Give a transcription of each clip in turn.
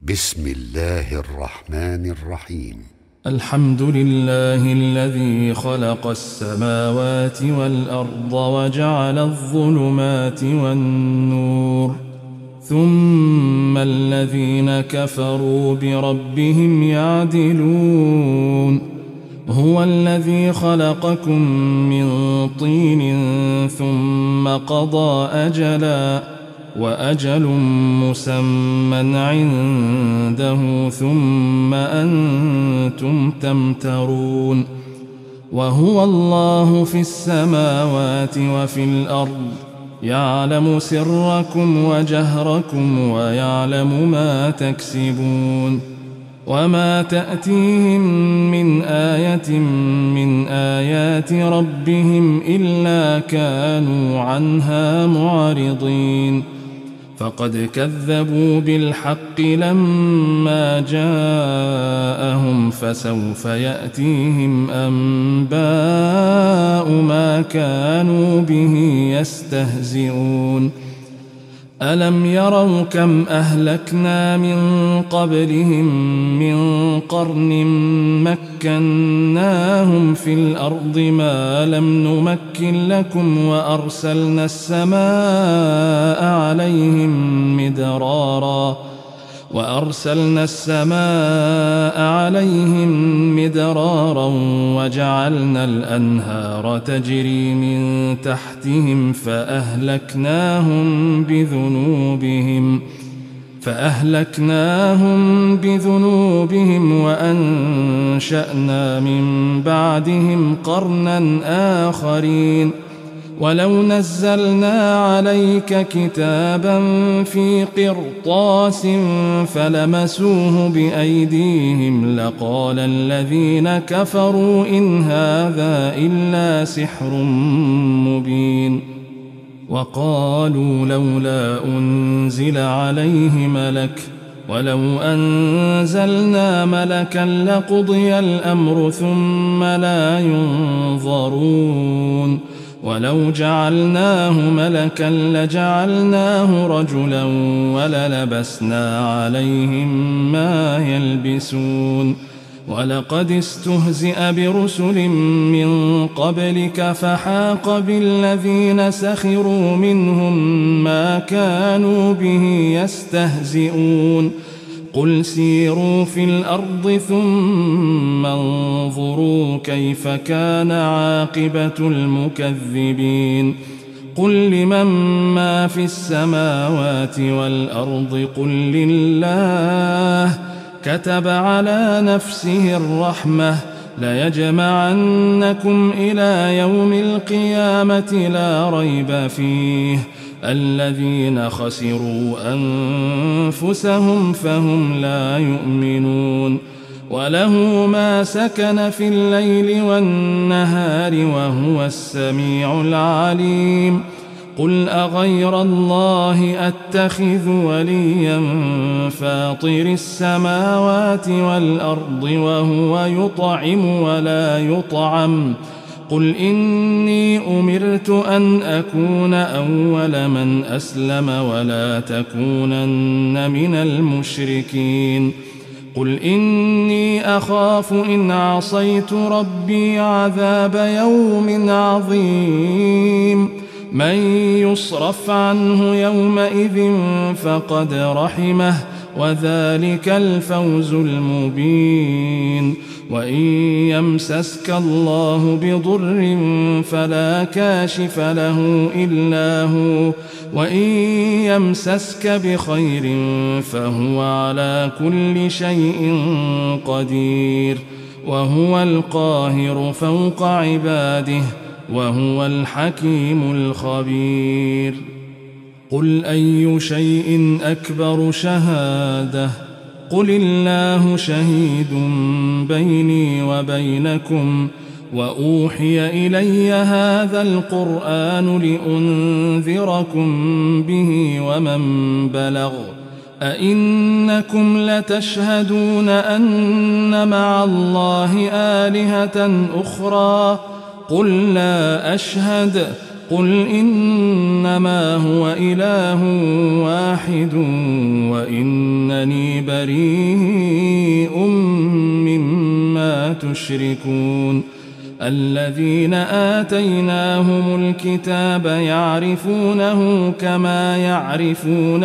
بسم الله الرحمن الرحيم. الحمد لله الذي خلق السماوات والأرض وجعل الظلمات والنور، ثم الذين كفروا بربهم يعدلون. هو الذي خلقكم من طين ثم قضى أجلا، وأجل مسمى عنده، ثم أنتم تمترون. وهو الله في السماوات وفي الأرض، يعلم سركم وجهركم ويعلم ما تكسبون. وما تأتيهم من آية من آيات ربهم إلا كانوا عنها معرضين. فقد كذبوا بالحق لما جاءهم، فسوف يأتيهم أنباء ما كانوا به يستهزئون. ألم يروا كم أهلكنا من قبلهم من قرن مكناهم في الأرض ما لم نمكن لكم، وأرسلنا السماء عليهم مدرارا وجعلنا الأنهار تجري من تحتهم فأهلكناهم بذنوبهم وأنشأنا من بعدهم قرنا آخرين. ولو نزلنا عليك كتابا في قرطاس فلمسوه بأيديهم لقال الذين كفروا إن هذا إلا سحر مبين. وقالوا لولا أنزل عليه ملك، ولو أنزلنا ملكا لقضي الأمر ثم لا ينظرون. ولو جعلناه ملكا لجعلناه رجلا وللبسنا عليهم ما يلبسون. ولقد استهزئ برسل من قبلك فحاق بالذين سخروا منهم ما كانوا به يستهزئون. قل سيروا في الأرض ثم انظروا كيف كان عاقبة المكذبين. قل لمن ما في السماوات والأرض قل لله. كتب على نفسه الرحمة ليجمعنكم إلى يوم القيامة لا ريب فيه. الذين خسروا أنفسهم فهم لا يؤمنون. وله ما سكن في الليل والنهار وهو السميع العليم. قل أغير الله أتخذ وليا فاطر السماوات والأرض وهو يطعم ولا يطعم. قل إني أمرت أن أكون أول من أسلم ولا تكونن من المشركين. قل إني أخاف إن عصيت ربي عذاب يوم عظيم. من يصرف عنه يومئذ فقد رحمه، وذلك الفوز المبين. وإن يمسسك الله بضر فلا كاشف له إلا هو، وإن يمسسك بخير فهو على كل شيء قدير. وهو القاهر فوق عباده، وهو الحكيم الخبير. قل أي شيء أكبر شهادة؟ قل الله شهيد بيني وبينكم. وأوحي إلي هذا القرآن لأنذركم به ومن بلغ. أئنكم لتشهدون أن مع الله آلهة أخرى؟ قل لا أشهد. قل إنما هو إله واحد وإنني بريء مما تشركون الذين آتيناهم الكتاب يعرفونه كما يعرفون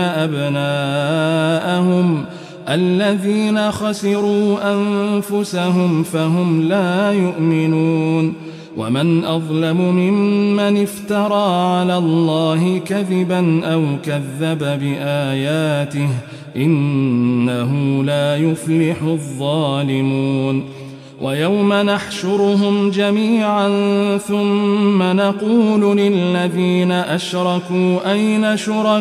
أبناءهم الذين خسروا أنفسهم فهم لا يؤمنون ومن أظلم ممن افترى على الله كذبا أو كذب بآياته إنه لا يفلح الظالمون ويوم نحشرهم جميعا ثم نقول للذين أشركوا أين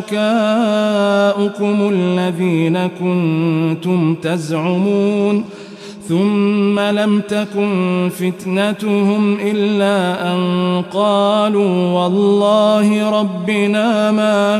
شركاؤكم الذين كنتم تزعمون ثم لم تكن فتنتهم إلا أن قالوا والله ربنا ما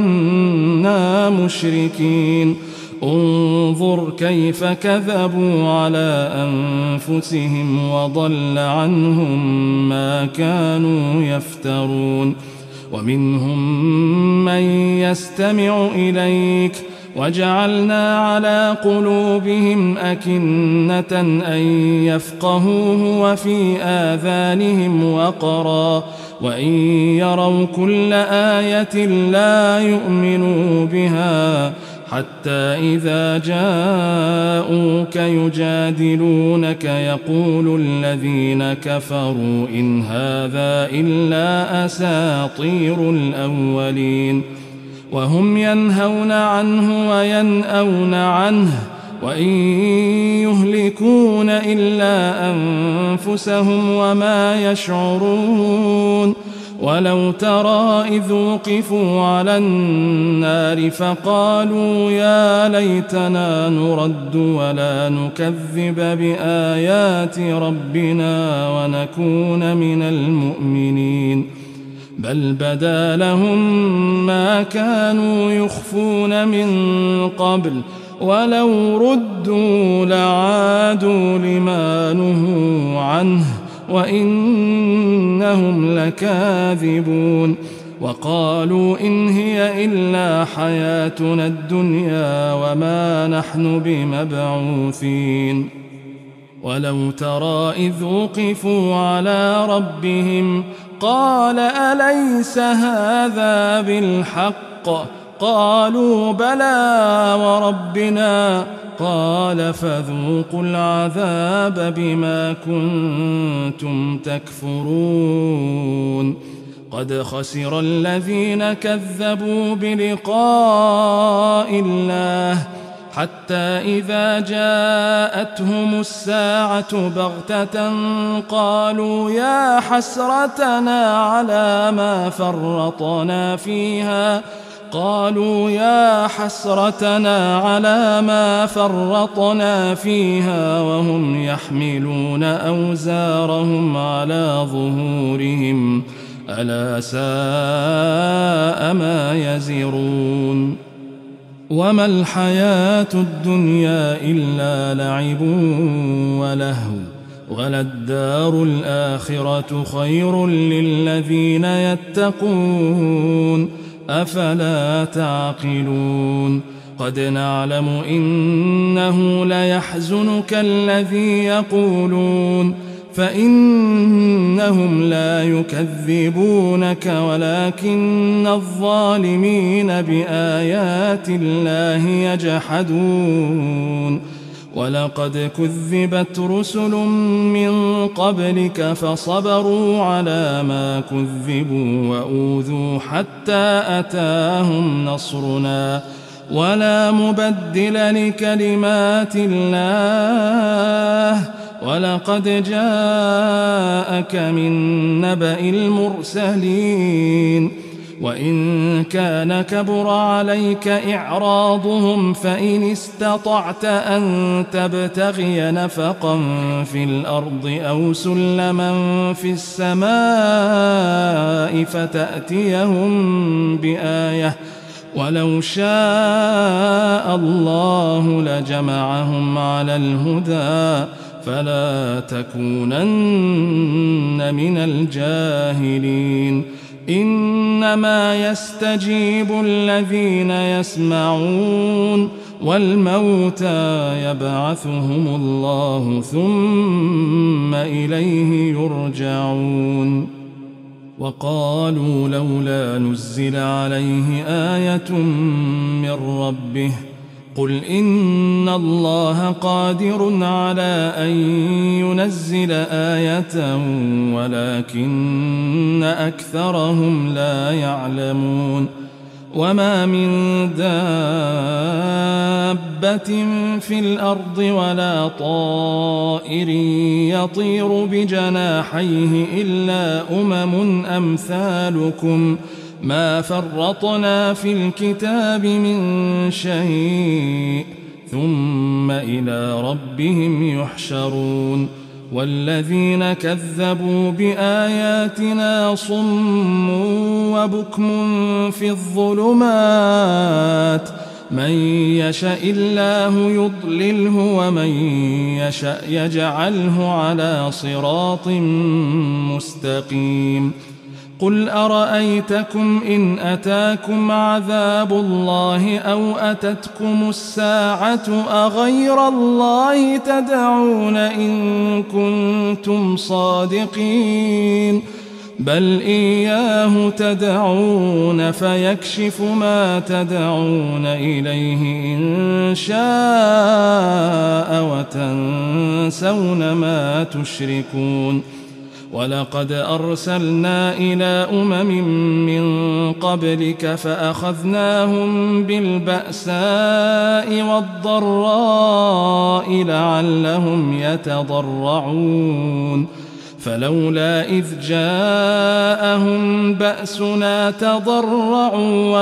كنا مشركين انظر كيف كذبوا على أنفسهم وضل عنهم ما كانوا يفترون ومنهم من يستمع إليك وجعلنا على قلوبهم أكنة أن يفقهوه وفي آذانهم وقرا وإن يروا كل آية لا يؤمنوا بها حتى إذا جاءوك يجادلونك يقول الذين كفروا إن هذا إلا أساطير الأولين وهم ينهون عنه وينأون عنه وإن يهلكون إلا أنفسهم وما يشعرون ولو ترى إذ وقفوا على النار فقالوا يا ليتنا نرد ولا نكذب بآيات ربنا ونكون من المؤمنين بل بدا لهم ما كانوا يخفون من قبل ولو ردوا لعادوا لما نهوا عنه وإنهم لكاذبون وقالوا إن هي إلا حياتنا الدنيا وما نحن بمبعوثين ولو ترى إذ وقفوا على ربهم قال أليس هذا بالحق قالوا بلى وربنا قال فذوقوا العذاب بما كنتم تكفرون قد خسر الذين كذبوا بلقاء الله حتى إذا جاءتهم الساعة بغتة قالوا يا حسرتنا على ما فرطنا فيها وهم يحملون أوزارهم على ظهورهم ألا ساء ما يزرون وما الحياة الدنيا إلا لعب ولهو وللدار الآخرة خير للذين يتقون أفلا تعقلون قد نعلم إنه ليحزنك الذي يقولون فإنهم لا يكذبونك ولكن الظالمين بآيات الله يجحدون ولقد كذبت رسل من قبلك فصبروا على ما كذبوا وأوذوا حتى أتاهم نصرنا ولا مبدل لكلمات الله ولقد جاءك من نبأ المرسلين وإن كان كبر عليك إعراضهم فإن استطعت أن تبتغي نفقا في الأرض أو سلما في السماء فتأتيهم بآية ولو شاء الله لجمعهم على الهدى فلا تكونن من الجاهلين إنما يستجيب الذين يسمعون والموتى يبعثهم الله ثم إليه يرجعون وقالوا لولا نزل عليه آية من ربه قل إن الله قادر على أن ينزل آية ولكن أكثرهم لا يعلمون وما من دابة في الأرض ولا طائر يطير بجناحيه إلا أمثالكم ما فرطنا في الكتاب من شيء ثم إلى ربهم يحشرون والذين كذبوا بآياتنا صم وبكم في الظلمات من يشاء الله يضلله ومن يشاء يجعله على صراط مستقيم قل أرأيتكم إن أتاكم عذاب الله أو أتتكم الساعة أغير الله تدعون إن كنتم صادقين بل إياه تدعون فيكشف ما تدعون إليه إن شاء وتنسون ما تشركون ولقد أرسلنا إلى من قبلك فأخذناهم بالبأساء والضراء لعلهم يتضرعون فلولا إذ جاءهم بأسنا تضرعوا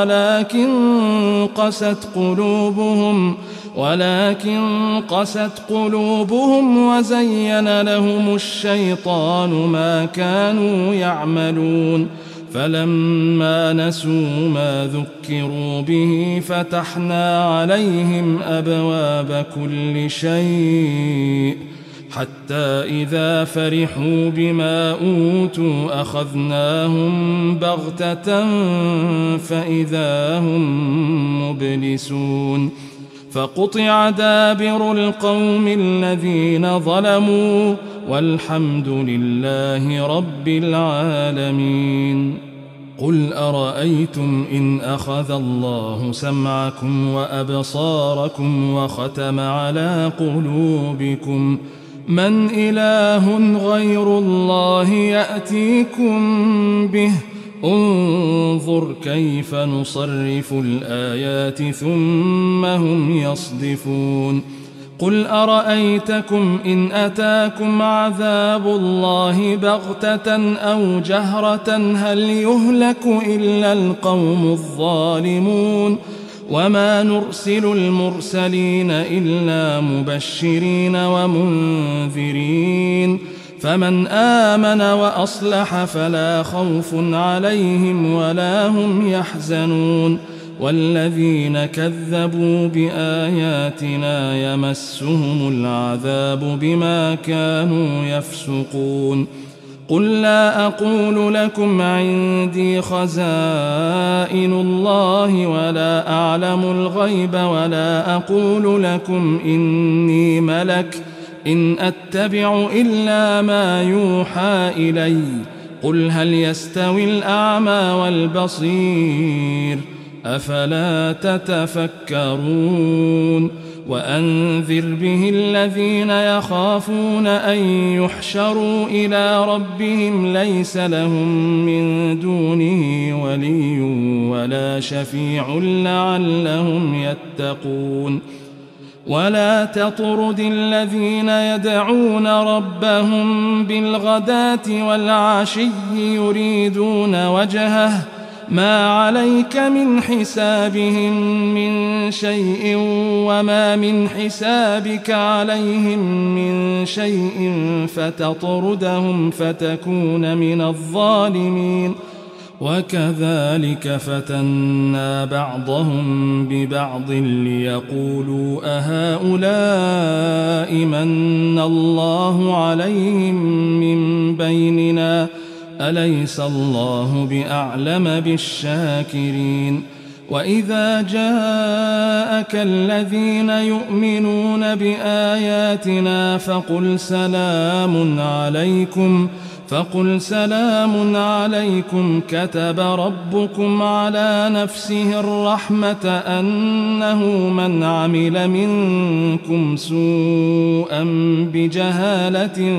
ولكن قست قلوبهم وزين لهم الشيطان ما كانوا يعملون فلما نسوا ما ذكروا به فتحنا عليهم أبواب كل شيء حتى إذا فرحوا بما أوتوا أخذناهم بغتة فإذا هم مبلسون فقطع دابر القوم الذين ظلموا والحمد لله رب العالمين قل أرأيتم إن أخذ الله سمعكم وأبصاركم وختم على قلوبكم من إله غير الله يأتيكم به انظر كيف نصرف الآيات ثم هم يصدفون قل أرأيتكم إن أتاكم عذاب الله بغتة أو جهرة هل يهلك إلا القوم الظالمون وما نرسل المرسلين إلا مبشرين ومنذرين فمن آمن وأصلح فلا خوف عليهم ولا هم يحزنون والذين كذبوا بآياتنا يمسهم العذاب بما كانوا يفسقون قل لا أقول لكم عندي خزائن الله ولا أعلم الغيب ولا أقول لكم إني ملك إن أتبع إلا ما يوحى إلي قل هل يستوي الأعمى والبصير أفلا تتفكرون وأنذر به الذين يخافون أن يحشروا إلى ربهم ليس لهم من دونه ولي ولا شفيع لعلهم يتقون ولا تطرد الذين يدعون ربهم بالغداة والعشي يريدون وجهه ما عليك من حسابهم من شيء وما من حسابك عليهم من شيء فتطردهم فتكون من الظالمين وكذلك فتنا بعضهم ببعض ليقولوا أهؤلاء من الله عليهم من بيننا أليس الله بأعلم بالشاكرين وإذا جاءك الذين يؤمنون بآياتنا فقل سلام عليكم كتب ربكم على نفسه الرحمة أنه من عمل منكم سوءا بجهالة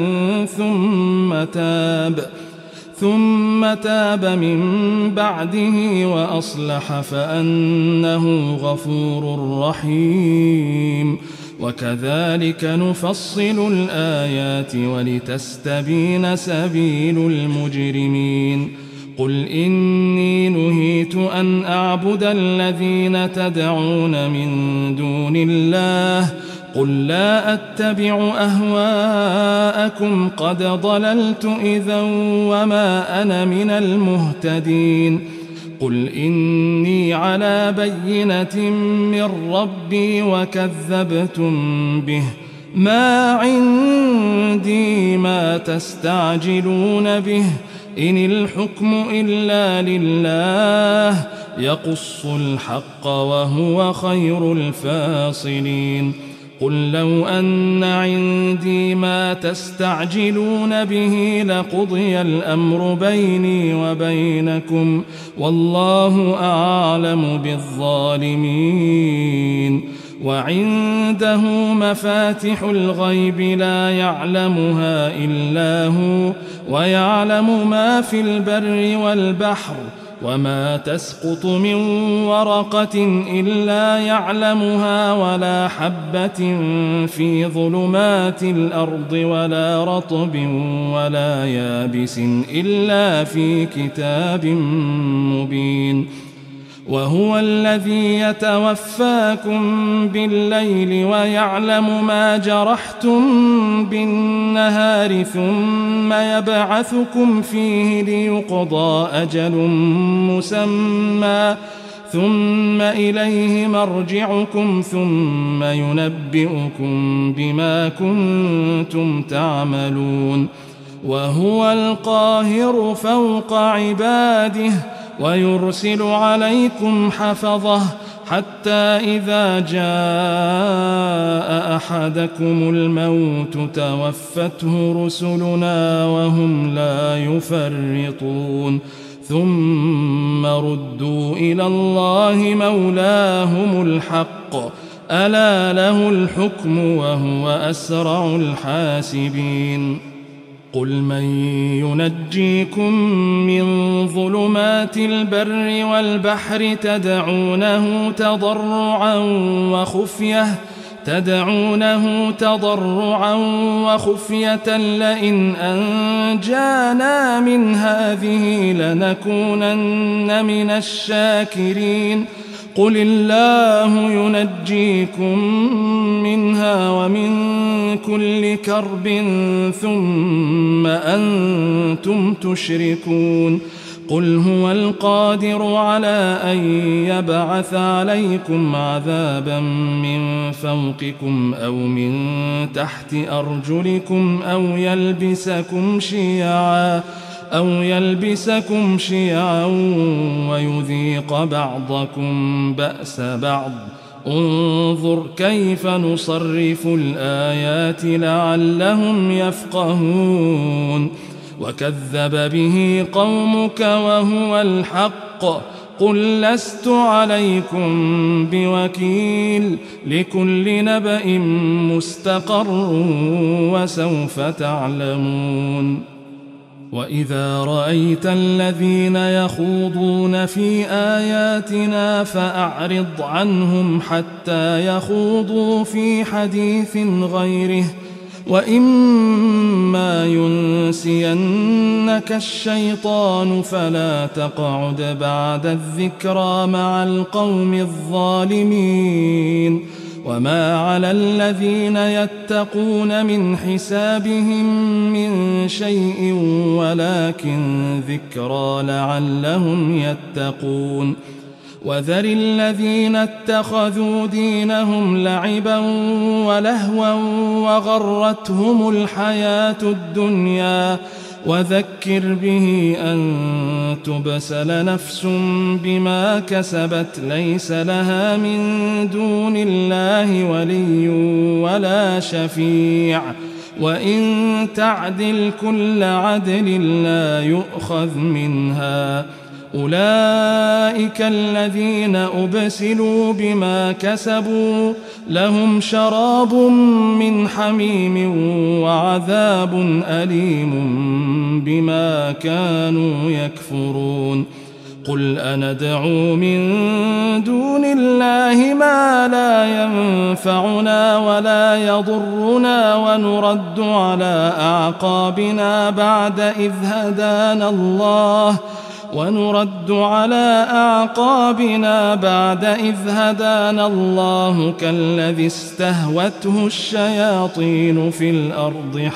ثم تاب من بعده وأصلح فأنه غفور رحيم وكذلك نفصل الآيات ولتستبين سبيل المجرمين قل إني نهيت أن أعبد الذين تدعون من دون الله قل لا أتبع أهواءكم قد ضللت إذا وما أنا من المهتدين قل إني على بينة من ربي وكذبتم به ما عندي ما تستعجلون به إن الحكم إلا لله يقص الحق وهو خير الفاصلين قل لو أن عندي ما تستعجلون به لقضي الأمر بيني وبينكم والله أعلم بالظالمين وعنده مفاتح الغيب لا يعلمها إلا هو ويعلم ما في البر والبحر وما تسقط من ورقة إلا يعلمها ولا حبة في ظلمات الأرض ولا رطب ولا يابس إلا في كتاب مبين وهو الذي يتوفاكم بالليل ويعلم ما جرحتم بالنهار ثم يبعثكم فيه ليقضى أجل مسمى ثم إليه مرجعكم ثم ينبئكم بما كنتم تعملون وهو القاهر فوق عباده ويرسل عليكم حفظه حتى إذا جاء أحدكم الموت توفته رسلنا وهم لا يفرطون ثم ردوا إلى الله مولاهم الحق ألا له الحكم وهو أسرع الحاسبين قل من ينجيكم من ظلمات البر والبحر تدعونه تضرعا وخفية لئن أنجانا من هذه لنكونن من الشاكرين قل الله ينجيكم منها ومن كل كرب ثم أنتم تشركون قل هو القادر على أن يبعث عليكم عذابا من فوقكم أو من تحت أرجلكم أو يلبسكم شيعا ويذيق بعضكم بأس بعض انظر كيف نصرف الآيات لعلهم يفقهون وكذب به قومك وهو الحق قل لست عليكم بوكيل لكل نبأ مستقر وسوف تعلمون وإذا رأيت الذين يخوضون في آياتنا فأعرض عنهم حتى يخوضوا في حديث غيره وإما ينسينك الشيطان فلا تقعد بعد الذكرى مع القوم الظالمين وما على الذين يتقون من حسابهم من شيء ولكن ذكرى لعلهم يتقون وذر الذين اتخذوا دينهم لعبا ولهوا وغرتهم الحياة الدنيا وذكر به أن تبسل نفس بما كسبت ليس لها من دون الله ولي ولا شفيع وإن تعدل كل عدل لا يؤخذ منها أولئك الذين أبسلوا بما كسبوا لهم شراب من حميم وعذاب أليم بما كانوا يكفرون قل أندعو من دون الله ما لا ينفعنا ولا يضرنا ونرد على أعقابنا بعد إذ هدانا الله كالذي استهوته الشياطين في الأرض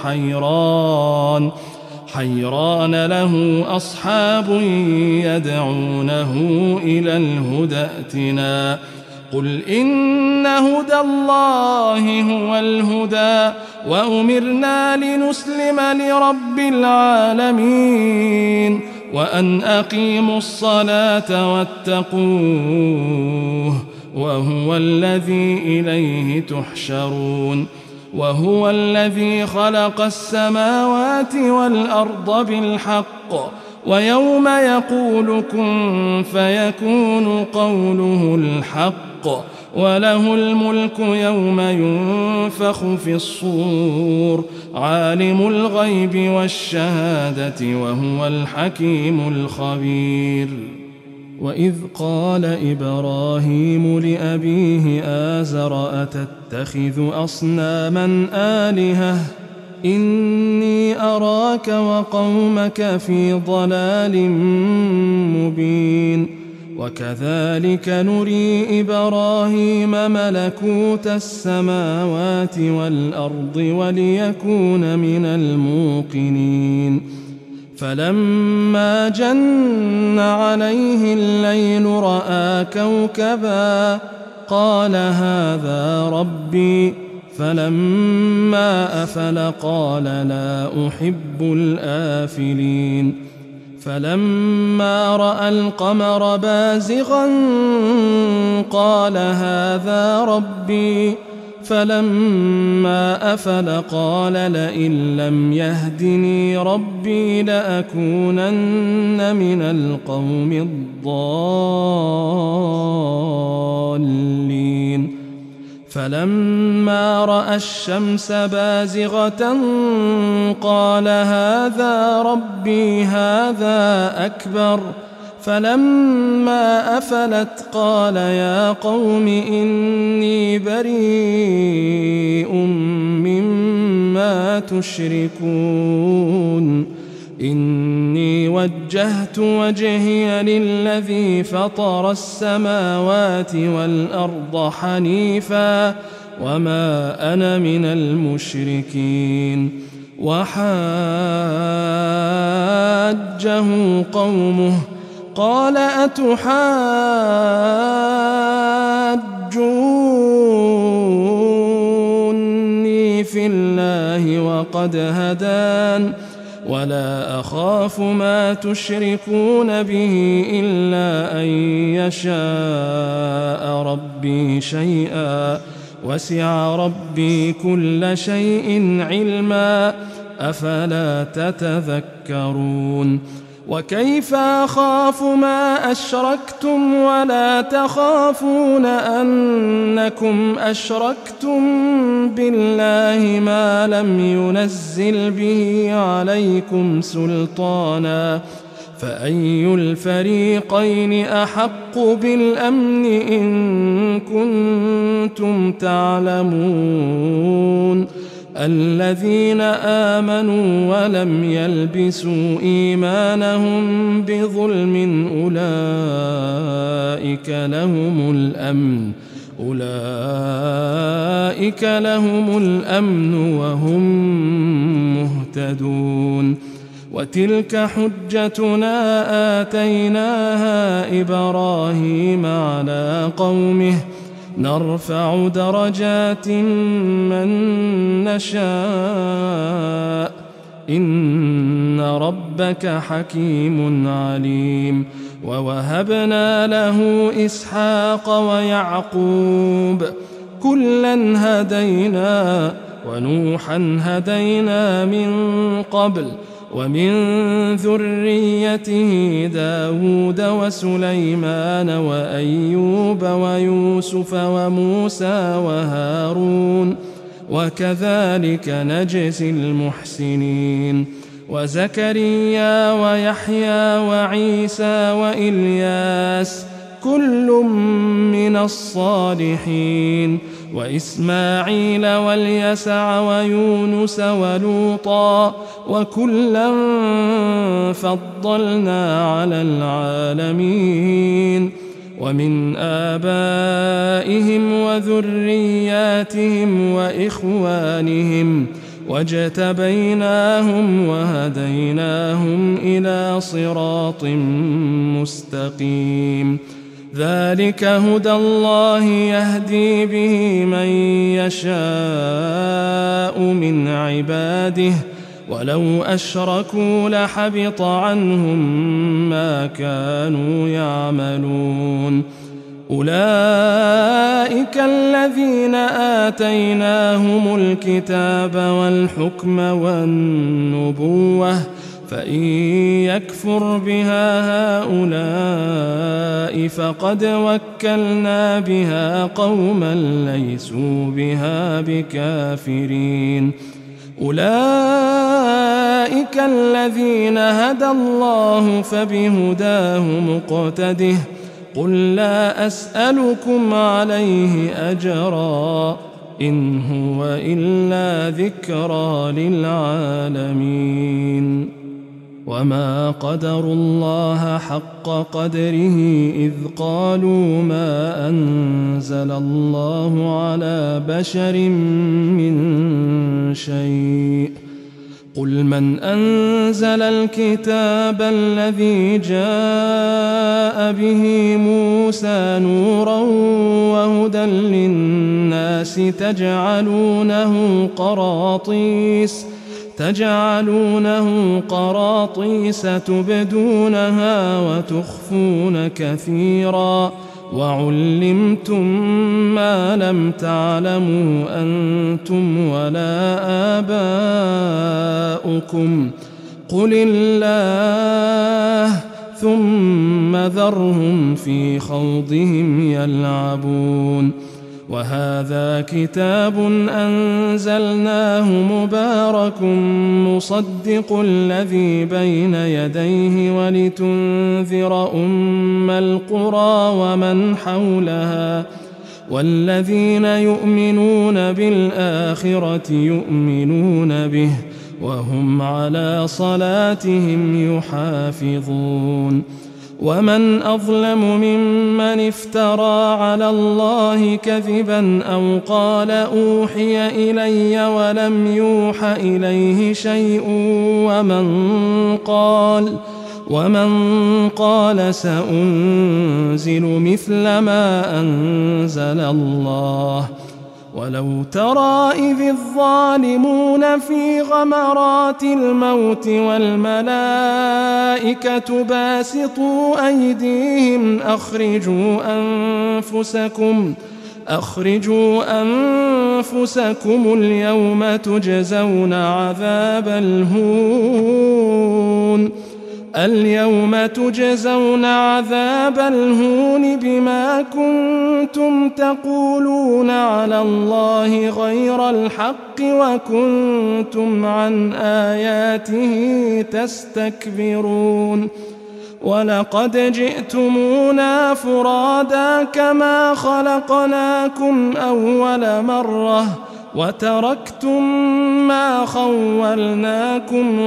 حيران له أصحاب يدعونه إلى الهدى ائتنا قل إن هدى الله هو الهدى وأمرنا لنسلم لرب العالمين وأن أقيموا الصلاة واتقوه وهو الذي إليه تحشرون وهو الذي خلق السماوات والأرض بالحق ويوم يقول كن فيكون قوله الحق وله الملك يوم ينفخ في الصور عالم الغيب والشهادة وهو الحكيم الخبير وإذ قال إبراهيم لأبيه آزر أتتخذ أصناما آلهة إني أراك وقومك في ضلال مبين وكذلك نري إبراهيم ملكوت السماوات والأرض وليكون من الموقنين فلما جن عليه الليل رأى كوكبا قال هذا ربي فلما أفل قال لا أحب الآفلين فلما رأى القمر بازغا قال هذا ربي فلما أفل قال لئن لم يهدني ربي لأكونن من القوم الضالين فلما رأى الشمس بازغة قال هذا ربي هذا أكبر فلما أفلت قال يا قوم إني بريء مما تشركون إني وجهت وجهي للذي فطر السماوات والأرض حنيفا وما أنا من المشركين وحاجه قومه قال أتحاجوني في الله وقد هدان ولا أخاف ما تشركون به إلا أن يشاء ربي شيئا وسع ربي كل شيء علما أفلا تتذكرون وكيف أخاف ما أشركتم ولا تخافون أنكم أشركتم بالله ما لم ينزل به عليكم سلطانا فأي الفريقين أحق بالأمن إن كنتم تعلمون الذين آمنوا ولم يلبسوا إيمانهم بظلم أولئك لهم الأمن وهم مهتدون وتلك حجتنا آتيناها إبراهيم على قومه نرفع درجات من نشاء إن إن ربك حكيم عليم. ووهبنا له إسحاق ويعقوب كلا هدينا ونوحا هدينا من قبل ومن ذريته داود وسليمان وأيوب ويوسف وموسى وهارون وكذلك نجزي المحسنين. وزكريا ويحيى وعيسى وإلياس كل من الصالحين. وإسماعيل واليسع ويونس ولوطا وكلا فضلنا على العالمين. ومن آبائهم وذرياتهم وإخوانهم واجتبيناهم وهديناهم إلى صراط مستقيم. ذلك هدى الله يهدي به من يشاء من عباده ولو أشركوا لحبط عنهم ما كانوا يعملون. أولئك الذين آتيناهم الكتاب والحكم والنبوة فإن يكفر بها هؤلاء فقد وكلنا بها قوما ليسوا بها بكافرين. أولئك الذين هدى الله فبهداه مقتده قل لا أسألكم عليه أجرا إن هو إلا ذكرى للعالمين. وما قدروا الله حق قدره إذ قالوا ما أنزل الله على بشر من شيء. قل من أنزل الكتاب الذي جاء به موسى نورا وهدى للناس تجعلونه قراطيس تبدونها وتخفون كثيرا وعلمتم ما لم تعلموا أنتم ولا آباؤكم قل الله ثم ذرهم في خوضهم يلعبون. وهذا كتاب أنزلناه مبارك مصدق الذي بين يديه ولتنذر أم القرى ومن حولها والذين يؤمنون بالآخرة يؤمنون به وهم على صلاتهم يحافظون. ومن أظلم ممن افترى على الله كذبا أو قال أوحي إلي ولم يوح إليه شيء ومن قال سأنزل مثل ما أنزل الله. ولو ترى إذ الظالمون في غمرات الموت والملائكة باسطوا أيديهم أخرجوا أنفسكم اليوم تجزون عذاب الهون بما كنتم تقولون على الله غير الحق وكنتم عن آياته تستكبرون. ولقد جئتمونا فرادا كما خلقناكم أول مرة وتركتم ما خولناكم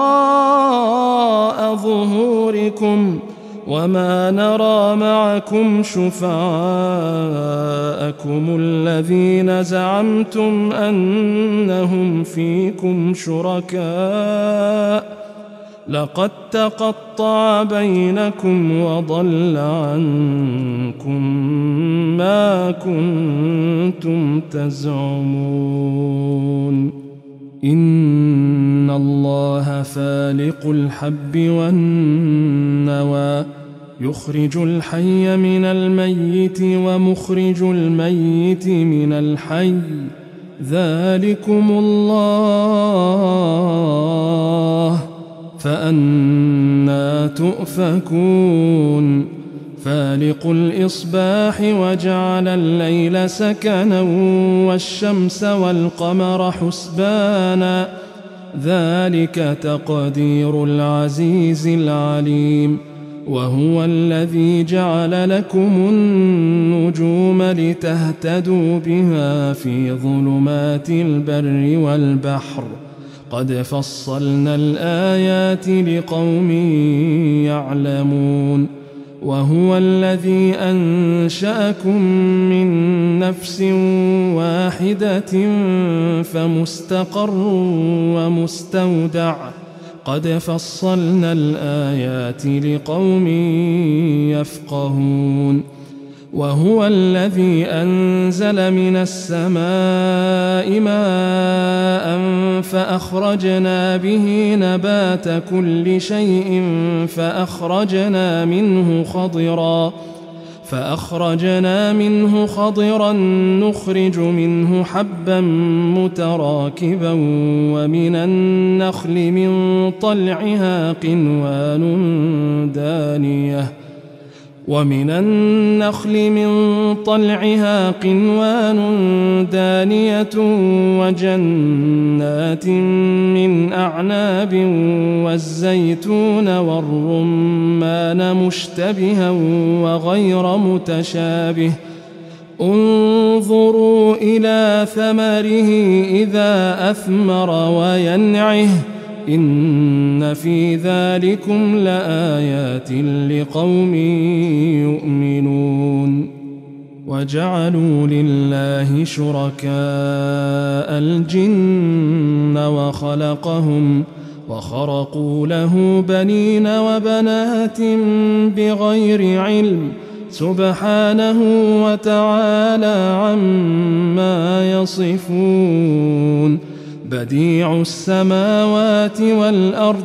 وراء ظهوركم وما نرى معكم شفعاءكم الذين زعمتم أنهم فيكم شركاء لقد تقطع بينكم وضل عنكم ما كنتم تزعمون. إن الله فالق الحب والنوى يخرج الحي من الميت ومخرج الميت من الحي ذلكم الله فأنى تؤفكون فالق الإصباح وجعل الليل سكنا والشمس والقمر حسبانا ذلك تقدير العزيز العليم وهو الذي جعل لكم النجوم لتهتدوا بها في ظلمات البر والبحر قد فصلنا الآيات لقوم يعلمون وهو الذي أنشأكم من نفس واحدة فمستقر ومستودع قد فصلنا الآيات لقوم يفقهون وهو الذي أنزل من السماء ماء فأخرجنا به نبات كل شيء فأخرجنا منه خضرا نخرج منه حبا متراكبا ومن النخل من طلعها قنوان دانية وجنات من أعناب والزيتون والرمان مشتبها وغير متشابه انظروا إلى ثمره إذا أثمر وينعه إن في ذلكم لآيات لقوم يؤمنون وجعلوا لله شركاء الجن وخلقهم وخرقوا له بنين وبنات بغير علم سبحانه وتعالى عما يصفون بديع السماوات والأرض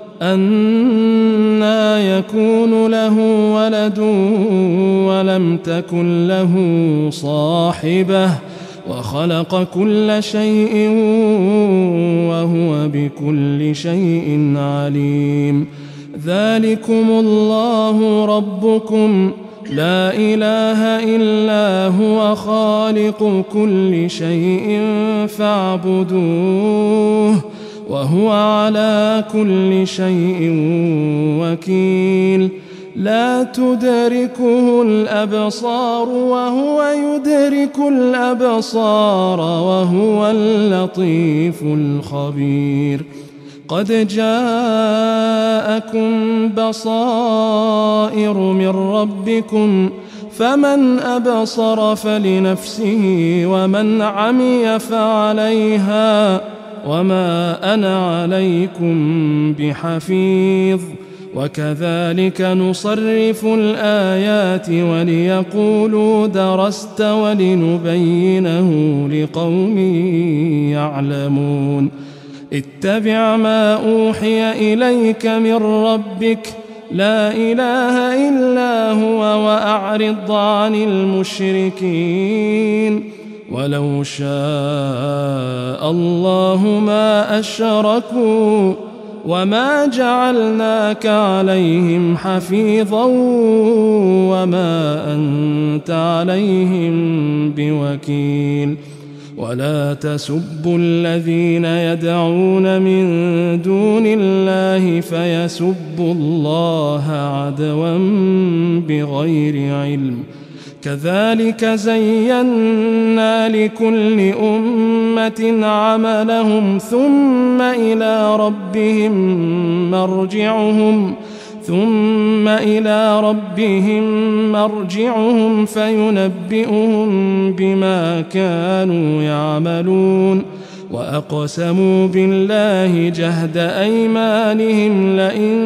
أنى يكون له ولد ولم تكن له صاحبة وخلق كل شيء وهو بكل شيء عليم ذلكم الله ربكم لا إله إلا هو خالق كل شيء فاعبدوه وهو على كل شيء وكيل لا تدركه الأبصار وهو يدرك الأبصار وهو اللطيف الخبير قد جاءكم بصائر من ربكم فمن أبصر فلنفسه ومن عمي فعليها وما أنا عليكم بحفيظ وكذلك نصرف الآيات وليقولوا درست ولنبينه لقوم يعلمون اتبع ما أوحي إليك من ربك لا إله إلا هو وأعرض عن المشركين ولو شاء الله ما أشركوا وما جعلناك عليهم حفيظا وما أنت عليهم بوكيل ولا تسبوا الذين يدعون من دون الله فيسبوا الله عدوا بغير علم كذلك زينا لكل أمة عملهم ثم إلى ربهم مرجعهم فينبئهم بما كانوا يعملون وأقسموا بالله جهد أيمانهم لئن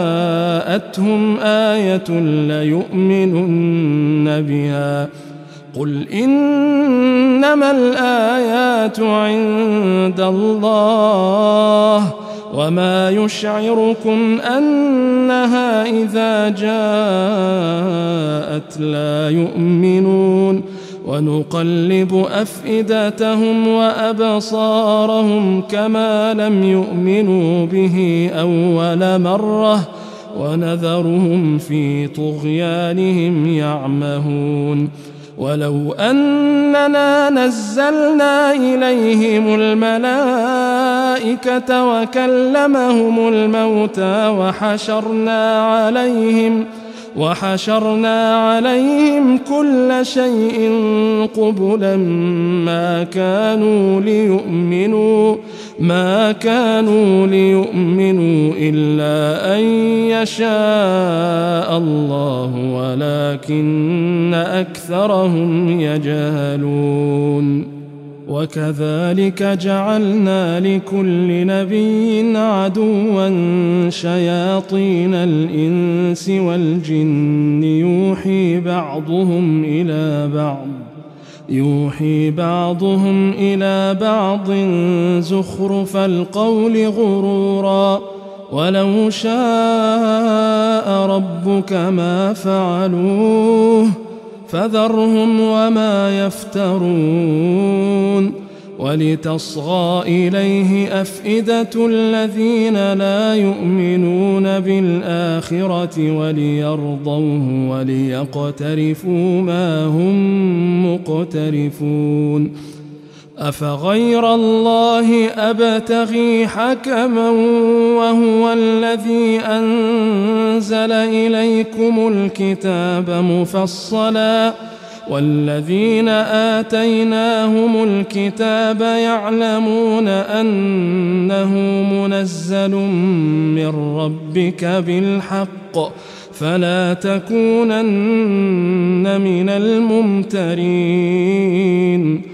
جاءتهم آية ليؤمنن بها قل إنما الآيات عند الله وما يشعركم أنها إذا جاءت لا يؤمنون ونقلب أفئدتهم وأبصارهم كما لم يؤمنوا به أول مرة ونذرهم في طغيانهم يعمهون ولو أننا نزلنا إليهم الملائكة وكلمهم الموتى وحشرنا عليهم كل شيء قبلا ما كانوا ليؤمنوا إلا أن يشاء الله ولكن أكثرهم يجهلون وكذلك جعلنا لكل نبي عدوا شياطين الإنس والجن يوحي بعضهم إلى بعض زخرف القول غرورا ولو شاء ربك ما فعلوه فذرهم وما يفترون ولتصغى إليه أفئدة الذين لا يؤمنون بالآخرة وليرضوه وليقترفوا ما هم مقترفون أفغير الله أبتغي حكما وهو الذي أنزل إليكم الكتاب مفصلا والذين آتيناهم الكتاب يعلمون أنه منزل من ربك بالحق فلا تكونن من الممترين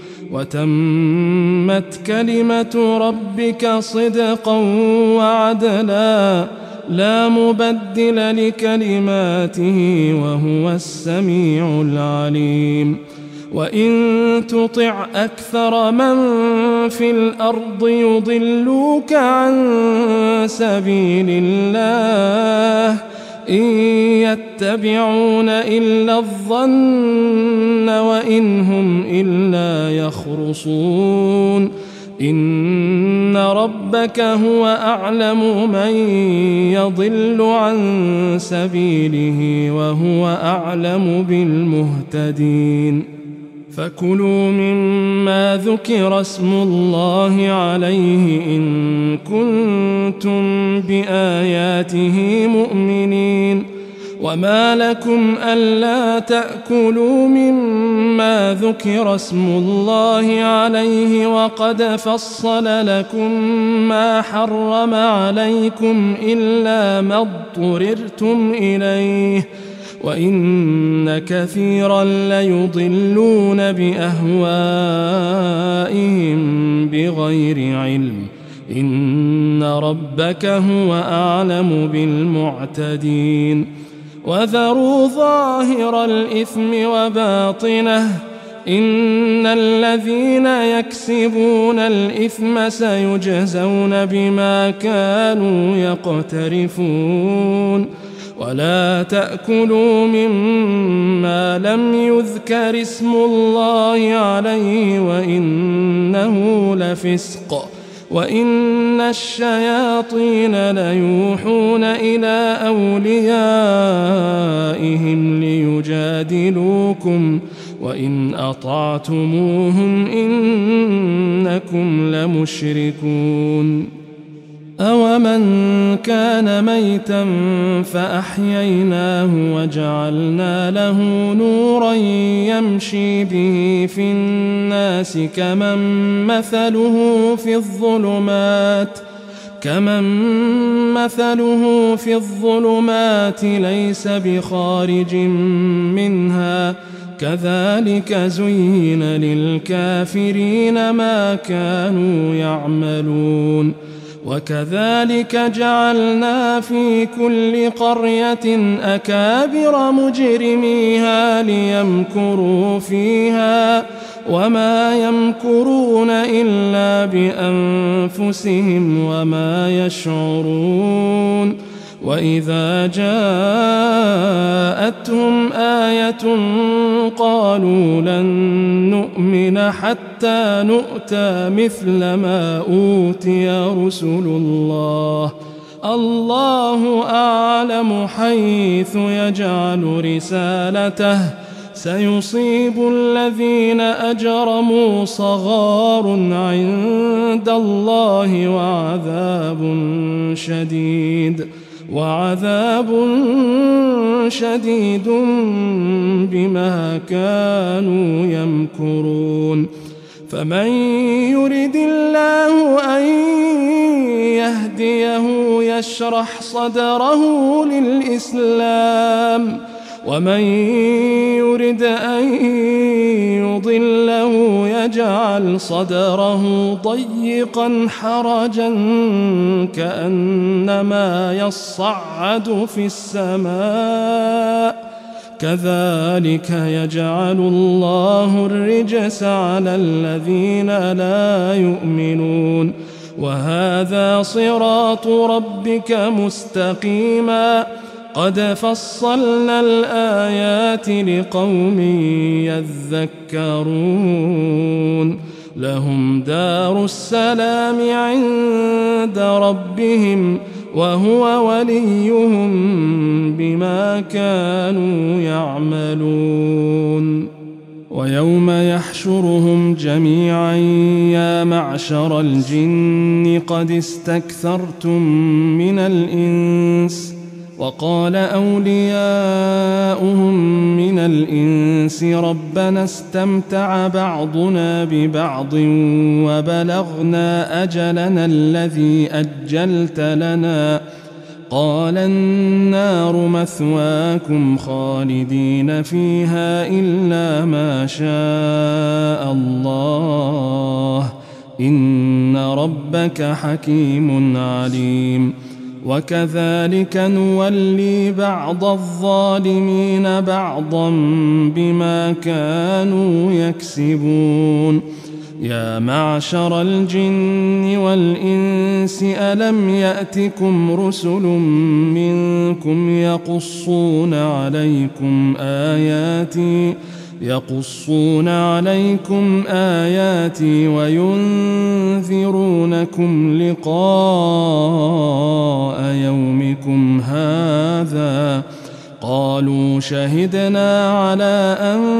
وتمت كلمة ربك صدقا وعدلا لا مبدل لكلماته وهو السميع العليم وإن تطع أكثر من في الأرض يضلوك عن سبيل الله إن يتبعون إلا الظن وإن هم إلا يخرصون إن ربك هو أعلم من يضل عن سبيله وهو أعلم بالمهتدين فكلوا مما ذكر اسم الله عليه إن كنتم بآياته مؤمنين وما لكم ألا تأكلوا مما ذكر اسم الله عليه وقد فصل لكم ما حرم عليكم إلا ما اضطررتم إليه وإن كثيرا ليضلون بأهوائهم بغير علم إن ربك هو أعلم بالمعتدين وذروا ظاهر الإثم وباطنه إن الذين يكسبون الإثم سيجزون بما كانوا يقترفون ولا تأكلوا مما لم يذكر اسم الله عليه وإنه لفسق وإن الشياطين ليوحون إلى أوليائهم ليجادلوكم وإن أطعتموهم إنكم لمشركون أومن كان ميتا فأحييناه وجعلنا له نورا يمشي به في الناس كمن مثله في الظلمات ليس بخارج منها كذلك زين للكافرين ما كانوا يعملون وكذلك جعلنا في كل قرية أكابر مجرميها ليمكروا فيها وما يمكرون إلا بأنفسهم وما يشعرون وإذا جاءتهم آية قالوا لن نؤمن حتى نؤتى مثل ما أوتي رسل الله الله أعلم حيث يجعل رسالته سيصيب الذين أجرموا صغار عند الله وعذاب شديد بما كانوا يمكرون فمن يرد الله أن يهديه يشرح صدره للإسلام ومن يرد أن يضله يجعل صدره ضيقا حرجا كأنما يصعد في السماء كذلك يجعل الله الرجس على الذين لا يؤمنون وهذا صراط ربك مستقيما قد فصلنا الآيات لقوم يذكرون لهم دار السلام عند ربهم وهو وليهم بما كانوا يعملون ويوم يحشرهم جميعا يا معشر الجن قد استكثرتم من الإنس وقال أولياؤهم من الإنس ربنا استمتع بعضنا ببعض وبلغنا أجلنا الذي أجلت لنا قال النار مثواكم خالدين فيها إلا ما شاء الله إن ربك حكيم عليم وكذلك نولي بعض الظالمين بعضا بما كانوا يكسبون يا معشر الجن والإنس ألم يأتكم رسل منكم يقصون عليكم آياتي وينذرونكم لقاء يومكم هذا قالوا شهدنا على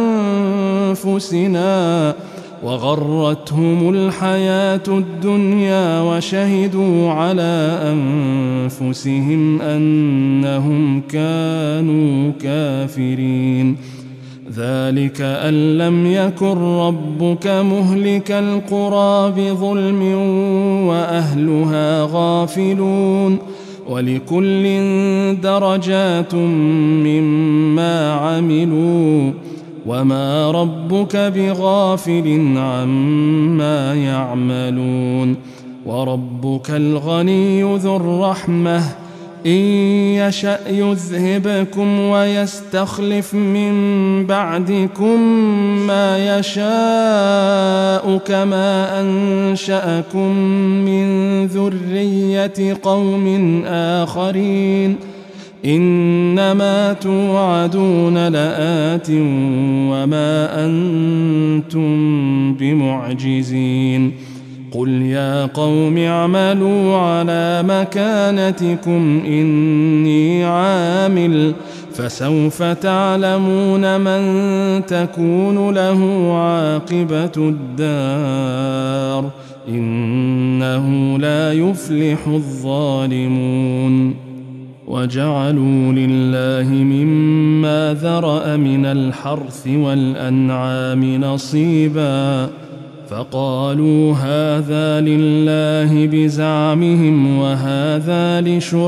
أنفسنا وغرتهم الحياة الدنيا وشهدوا على أنفسهم أنهم كانوا كافرين ذلك أن لم يكن ربك مهلك القرى بظلم وأهلها غافلون ولكل درجات مما عملوا وما ربك بغافل عما يعملون وربك الغني ذو الرحمة إن يشأ يذهبكم ويستخلف من بعدكم ما يشاء كما أنشأكم من ذرية قوم آخرين إنما توعدون لآت وما أنتم بمعجزين قل يا قوم اعملوا على مكانتكم إني عامل فسوف تعلمون من تكون له عاقبة الدار إنه لا يفلح الظالمون وجعلوا لله مما ذرأ من الحرث والأنعام نصيبا فقالوا هذا لله بزعمهم وهذا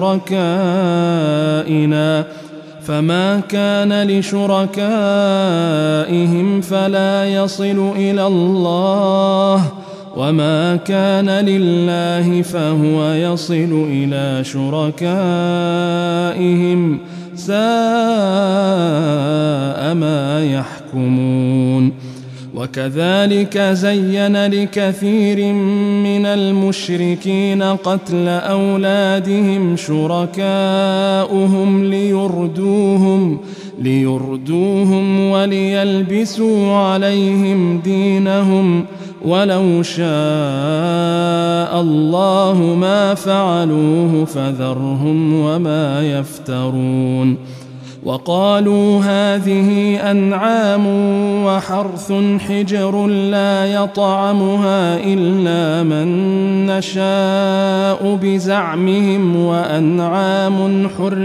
لشركائنا فما كان لشركائهم فلا يصل إلى الله وما كان لله فهو يصل إلى شركائهم ساء ما يحكمون وكذلك زين لكثير من المشركين قتل أولادهم شركاؤهم ليردوهم وليلبسوا عليهم دينهم ولو شاء الله ما فعلوه فذرهم وما يفترون وقالوا هذه أنعام وحرث حجر لا يطعمها إلا من نشاء بزعمهم وأنعام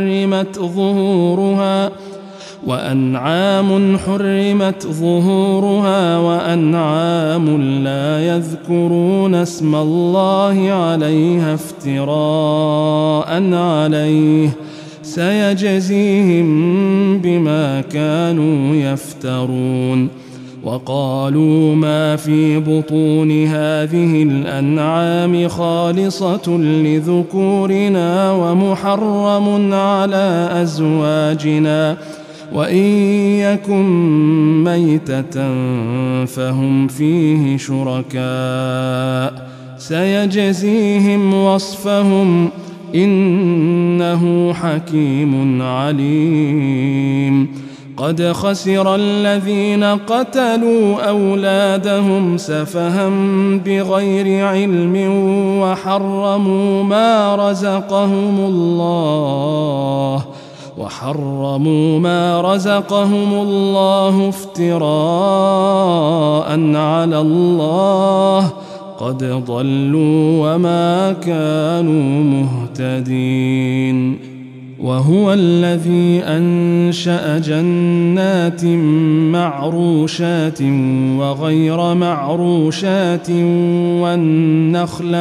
حرمت ظهورها وأنعام لا يذكرون اسم الله عليها افتراء عليه سيجزيهم بما كانوا يفترون وقالوا ما في بطون هذه الأنعام خالصة لذكورنا ومحرم على أزواجنا وإن يكن ميتة فهم فيه شركاء سيجزيهم وصفهم إنه حكيم عليم قد خسر الذين قتلوا أولادهم سفها بغير علم وحرموا ما رزقهم الله افتراء على الله قد ضلوا وما كانوا مهتدين وهو الذي أنشأ جنات معروشات وغير معروشات والنخل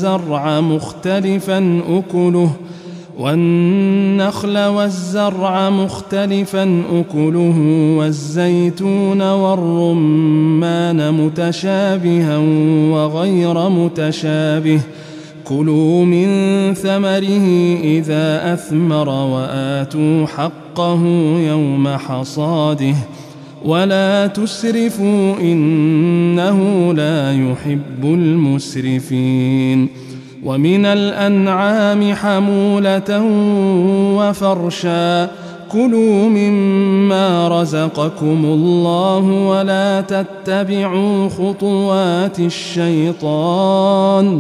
والزرع مختلفا أكله والزيتون والرمان متشابها وغير متشابه كلوا من ثمره إذا أثمر وآتوا حقه يوم حصاده ولا تسرفوا إنه لا يحب المسرفين ومن الأنعام حمولة وفرشا كلوا مما رزقكم الله ولا تتبعوا خطوات الشيطان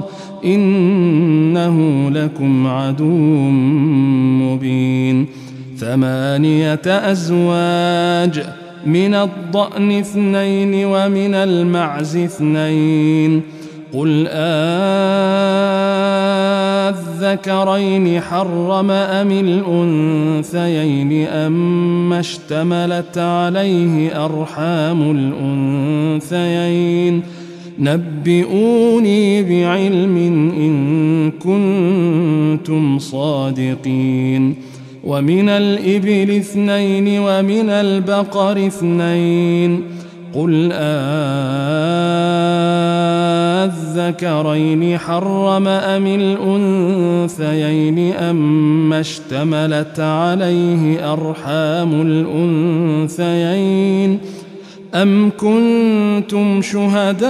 إنه لكم عدو مبين 8 أزواج من الضأن 2 ومن المعز 2 قل الذكرين حرم أم الأنثيين أما اشتملت عليه أرحام الأنثيين نبئوني بعلم إن كنتم صادقين ومن الإبل 2 ومن البقر 2 قل الذكرين حرم أم الأنثيين أما اشتملت عليه أرحام الأنثيين أم كنتم شهداء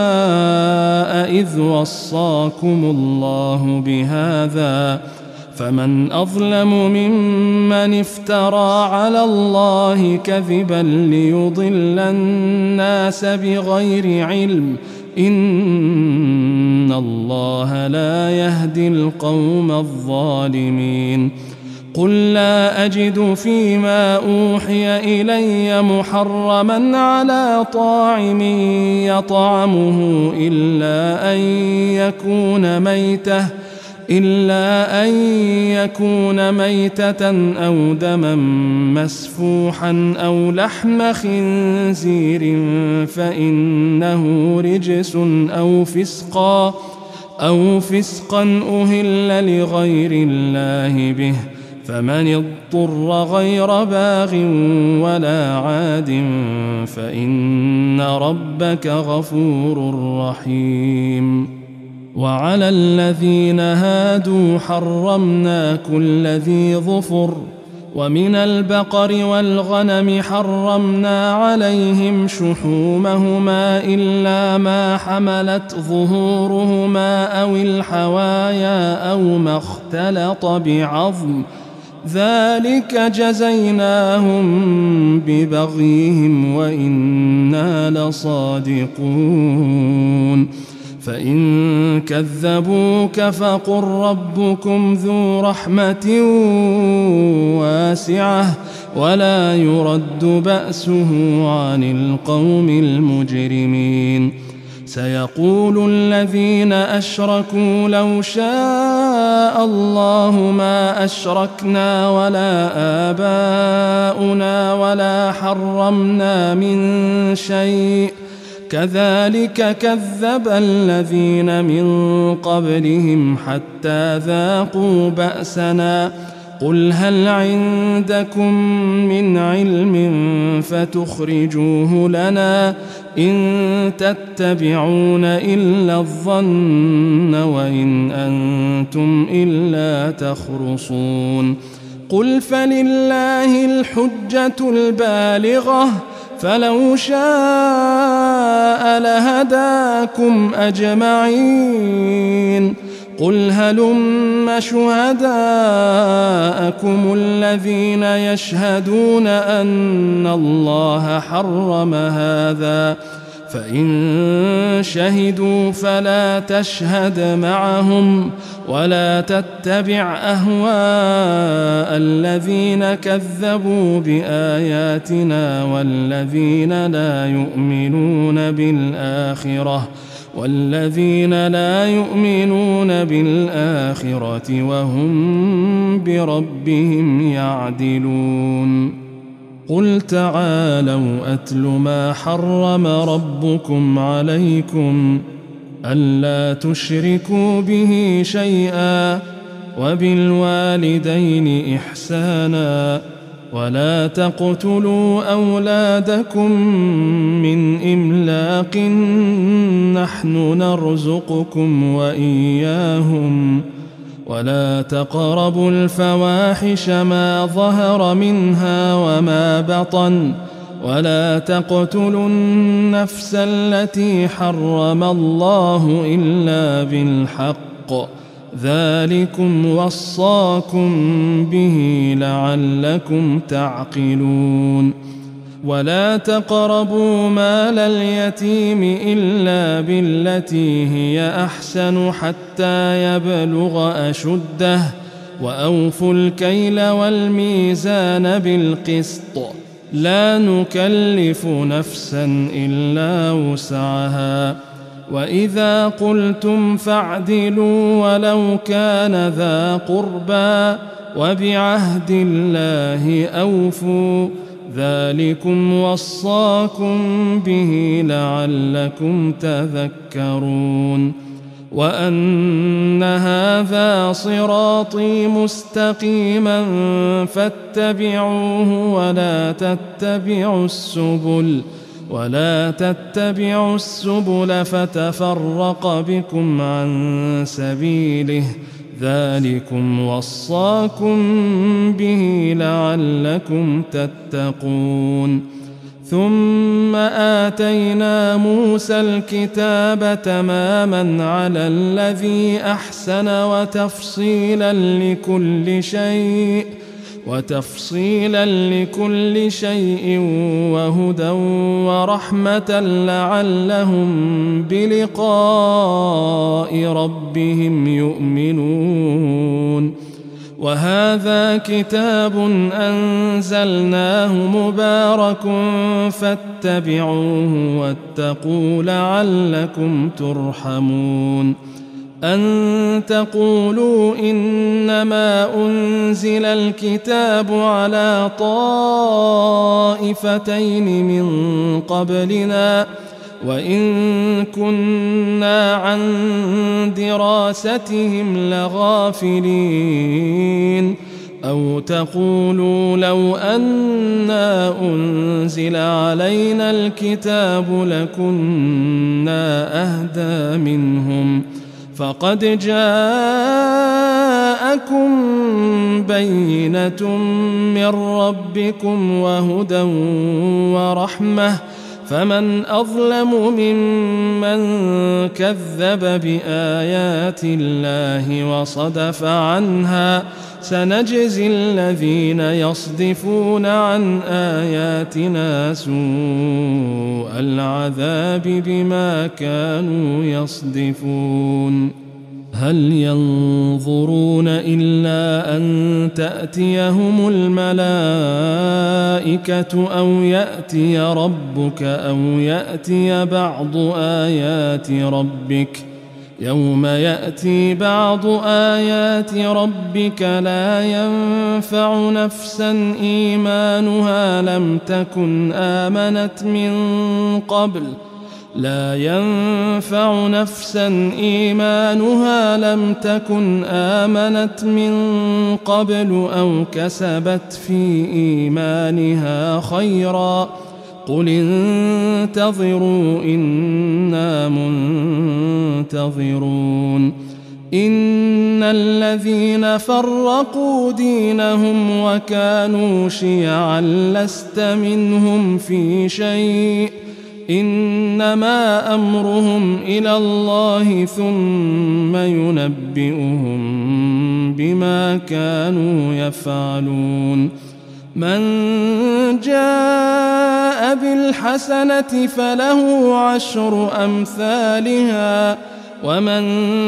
إذ وصاكم الله بهذا فمن أظلم ممن افترى على الله كذبا ليضل الناس بغير علم إن الله لا يهدي القوم الظالمين قل لا أجد فيما أوحي إلي محرما على طاعم يطعمه إلا أن يكون ميتة أو دما مسفوحا أو لحم خنزير فإنه رجس أو فسقا أهل لغير الله به فمن اضطر غير باغ ولا عاد فإن ربك غفور رحيم. وعلى الذين هادوا حرمنا كل ذي ظفر، ومن البقر والغنم حرمنا عليهم شحومهما إلا ما حملت ظهورهما أو الحوايا أو ما اختلط بعظم، ذلك جزيناهم ببغيهم وإنا لصادقون. فإن كذبوك فقل ربكم ذو رحمة واسعة ولا يرد بأسه عن القوم المجرمين. سيقول الذين أشركوا لو شاء الله ما أشركنا ولا آباؤنا ولا حرمنا من شيء كذلك كذب الذين من قبلهم حتى ذاقوا بأسنا. قل هل عندكم من علم فتخرجوه لنا إن تتبعون إلا الظن وإن أنتم إلا تخرصون. قل فلله الحجة البالغة فلو شاء لهداكم أجمعين. قل هلم شهداءكم الذين يشهدون أن الله حرم هذا، فإن شهدوا فلا تشهد معهم ولا تتبع أهواء الذين كذبوا بآياتنا والذين لا يؤمنون بالآخرة وهم بربهم يعدلون. قل تعالوا أتل ما حرم ربكم عليكم ألا تشركوا به شيئا وبالوالدين إحسانا ولا تقتلوا أولادكم من إملاق نحن نرزقكم وإياهم ولا تقربوا الفواحش ما ظهر منها وما بطن ولا تقتلوا النفس التي حرم الله إلا بالحق ذلكم وصاكم به لعلكم تعقلون. ولا تقربوا مال اليتيم إلا بالتي هي أحسن حتى يبلغ أشده وأوفوا الكيل والميزان بالقسط لا نكلف نفسا إلا وسعها وإذا قلتم فاعدلوا ولو كان ذا قربى وبعهد الله أوفوا ذلكم وصاكم به لعلكم تذكرون. وأن هذا صراطي مستقيما فاتبعوه ولا تتبعوا السبل فتفرق بكم عن سبيله ذلكم وصاكم به لعلكم تتقون. ثم آتينا موسى الكتاب تماما على الذي أحسن وتفصيلا لكل شيء وهدى ورحمة لعلهم بلقاء ربهم يؤمنون. وهذا كتاب أنزلناه مبارك فاتبعوه واتقوا لعلكم ترحمون. أن تقولوا إنما أنزل الكتاب على طائفتين من قبلنا وإن كنا عن دراستهم لغافلين. أو تقولوا لو أنا أنزل علينا الكتاب لكنا أهدى منهم فقد جاءكم بينة من ربكم وهدى ورحمة فمن أظلم ممن كذب بآيات الله وصدف عنها سنجزي الذين يصدفون عن آياتنا سوء العذاب بما كانوا يصدفون هل ينظرون إلا أن تأتيهم الملائكة أو يأتي ربك أو يأتي بعض آيات ربك يوم يأتي بعض آيات ربك لا ينفع نفسا إيمانها لم تكن آمنت من قبل أو كسبت في إيمانها خيرا قل انتظروا إنا منتظرون إن الذين فرقوا دينهم وكانوا شيعا لست منهم في شيء إنما أمرهم إلى الله ثم ينبئهم بما كانوا يفعلون من جاء بالحسنة فله عشر أمثالها ومن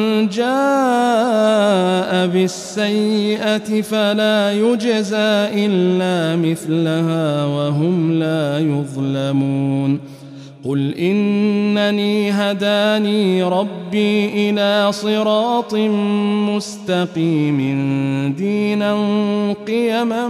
جاء بالسيئة فلا يجزى إلا مثلها وهم لا يظلمون قل إنني هداني ربي إلى صراط مستقيم دينا قيما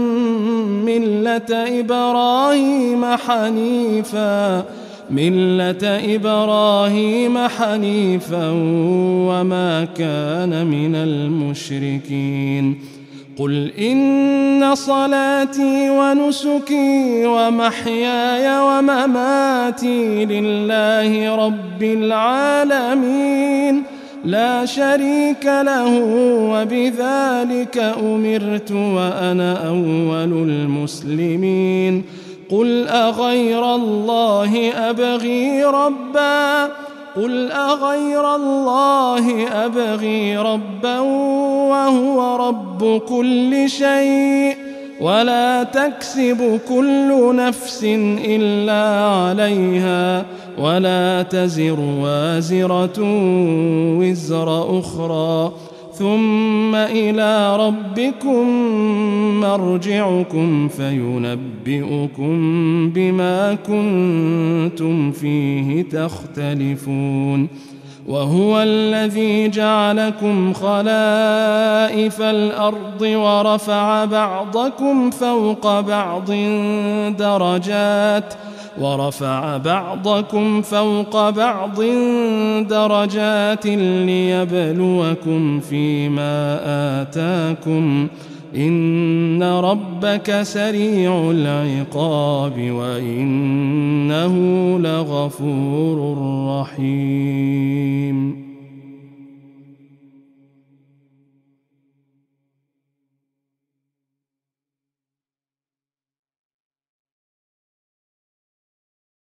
ملة إبراهيم حنيفا وما كان من المشركين قل إن صلاتي ونسكي ومحياي ومماتي لله رب العالمين لا شريك له وبذلك أمرت وأنا أول المسلمين قل أغير الله أبغي ربا وهو رب كل شيء ولا تكسب كل نفس إلا عليها ولا تزر وازرة وزر أخرى ثم إلى ربكم مرجعكم فينبئكم بما كنتم فيه تختلفون وهو الذي جعلكم خلائف الأرض ورفع بعضكم فوق بعض درجات ليبلوكم فيما آتاكم إن ربك سريع العقاب وإنه لغفور رحيم